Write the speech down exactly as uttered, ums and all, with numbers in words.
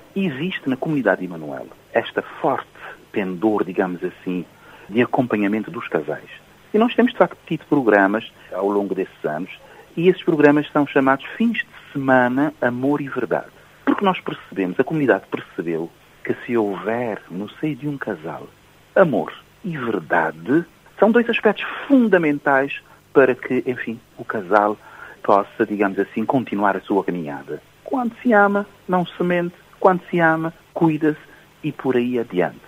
existe na comunidade de Emanuel esta forte pendor, digamos assim, de acompanhamento dos casais. E nós temos, de facto, tido programas ao longo desses anos, e esses programas são chamados Fins de Semana, Amor e Verdade. Porque nós percebemos, a comunidade percebeu, que se houver no seio de um casal amor e verdade, são dois aspectos fundamentais para que, enfim, o casal possa, digamos assim, continuar a sua caminhada. Quando se ama, não se mente. Quando se ama, cuida-se e por aí adiante.